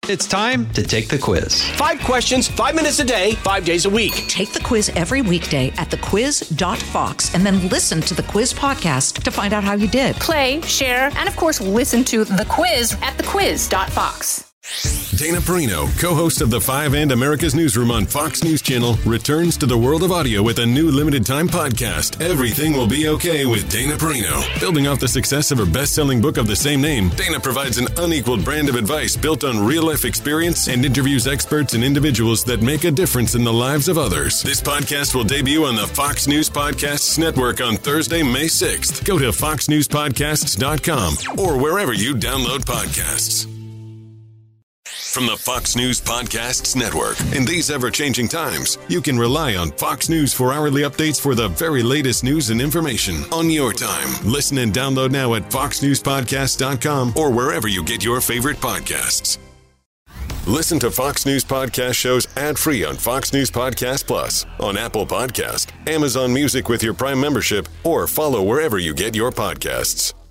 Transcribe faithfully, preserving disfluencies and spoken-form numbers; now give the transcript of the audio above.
It's time to take the quiz. Five questions, five minutes a day, five days a week. Take the quiz every weekday at the quiz dot fox and then listen to the quiz podcast to find out how you did. Play, share, and of course, listen to the quiz at the quiz dot fox. Dana Perino, co-host of The Five and America's Newsroom on Fox News Channel, returns to the world of audio with a new limited-time podcast, Everything Will Be Okay with Dana Perino. Building off the success of her best-selling book of the same name, Dana provides an unequaled brand of advice built on real-life experience and interviews experts and individuals that make a difference in the lives of others. This podcast will debut on the Fox News Podcasts Network on Thursday, May sixth. Go to fox news podcasts dot com or wherever you download podcasts. From the Fox News Podcasts Network. In these ever-changing times, you can rely on Fox News for hourly updates for the very latest news and information on your time. Listen and download now at fox news podcasts dot com or wherever you get your favorite podcasts. Listen to Fox News Podcast shows ad-free on Fox News Podcast Plus, on Apple Podcast, Amazon Music with your Prime membership, or follow wherever you get your podcasts.